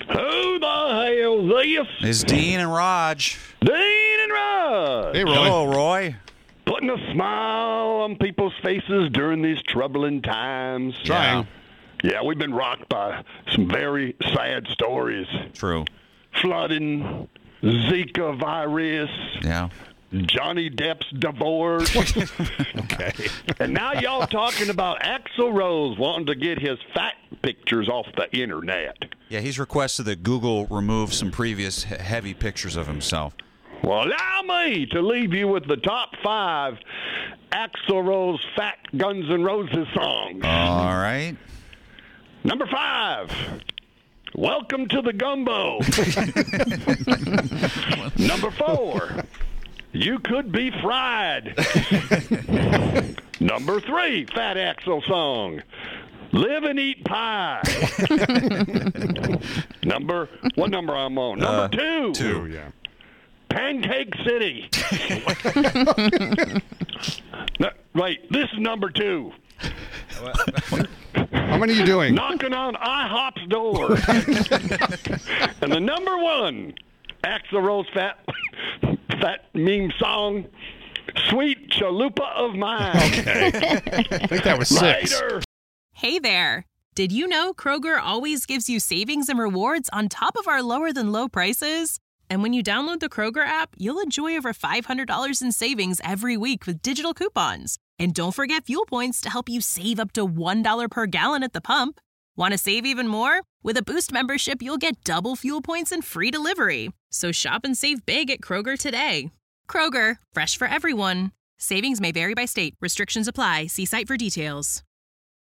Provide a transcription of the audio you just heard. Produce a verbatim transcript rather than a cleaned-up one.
Who the hell's this? It's Dean and Raj. Dean and Raj. Hey, Roy. Hello, Roy. Putting a smile on people's faces during these troubling times. Trying. Yeah, we've been rocked by some very sad stories. True. Flooding, Zika virus, Yeah. Johnny Depp's divorce. Okay. And now y'all talking about Axl Rose wanting to get his fat pictures off the internet. Yeah, he's requested that Google remove some previous he- heavy pictures of himself. Well, allow me to leave you with the top five Axl Rose fat Guns N' Roses songs. All right. Number five, Welcome to the Gumbo. Number four, You Could Be Fried. Number three, Fat Axl song, Live and Eat Pie. Number, what number I'm on? Number Uh, two. Two, yeah. Pancake City. No, wait, this is number two. How many are you doing? Knocking on IHOP's door. And the number one Axl Rose fat, fat meme song, Sweet Chalupa of Mine. Okay. I think that was six. Later. Hey there! Did you know Kroger always gives you savings and rewards on top of our lower-than-low prices? And when you download the Kroger app, you'll enjoy over five hundred dollars in savings every week with digital coupons. And don't forget fuel points to help you save up to one dollar per gallon at the pump. Want to save even more? With a Boost membership, you'll get double fuel points and free delivery. So shop and save big at Kroger today. Kroger, fresh for everyone. Savings may vary by state. Restrictions apply. See site for details.